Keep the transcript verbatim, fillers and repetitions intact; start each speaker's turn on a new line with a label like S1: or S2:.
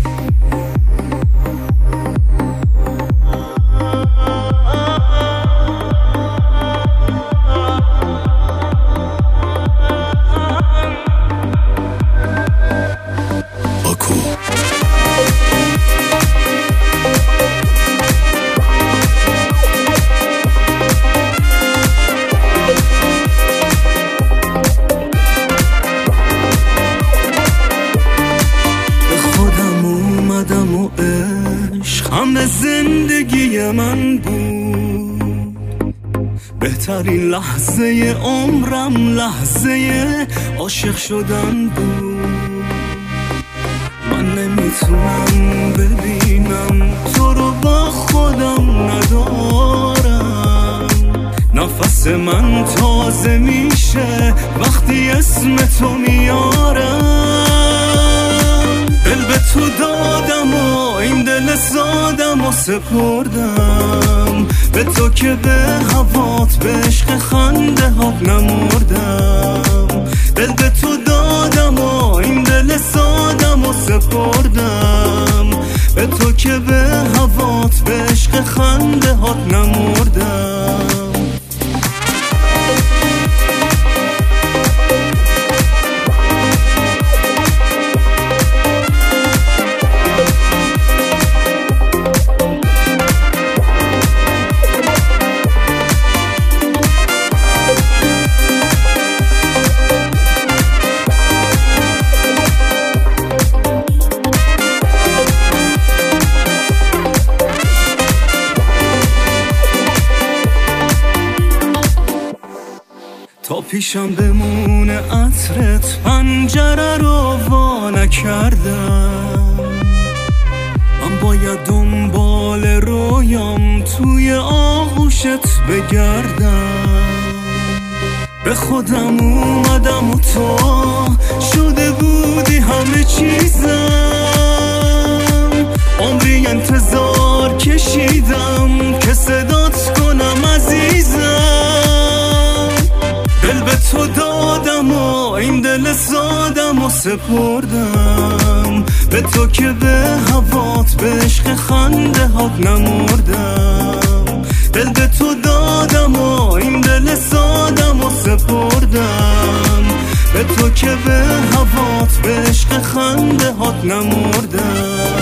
S1: همه زندگی من بود، بهترین لحظه عمرم لحظه عاشق شدن بود. من نمیتونم ببینم تو رو با خودم ندارم، نفس من تازه میشه وقتی اسم تو میارم. دل به تو دادم و این دل سادم و سپردم به تو که به هوات به عشق خنده هات نمردم. دل به تو دادم و این دل سادم و سپردم به تو که به هوات به عشق خنده هات نمردم. تا پیشم بمونه عطرت پنجره رو وا نکردم. من باید دنبال رویام توی آغوشت بگردم. به خودم اومدم و تو شده بودی همه چیزم. عمری انتظار کشیدم که صدات کنم عزیزم. دل به تو دادم و این دل سادم و سپردم به تو که به هوات به عشق خنده هات نمردم. دل به تو دادم و این دل سادم و سپردم به تو که به هوات به عشق خنده هات نمردم.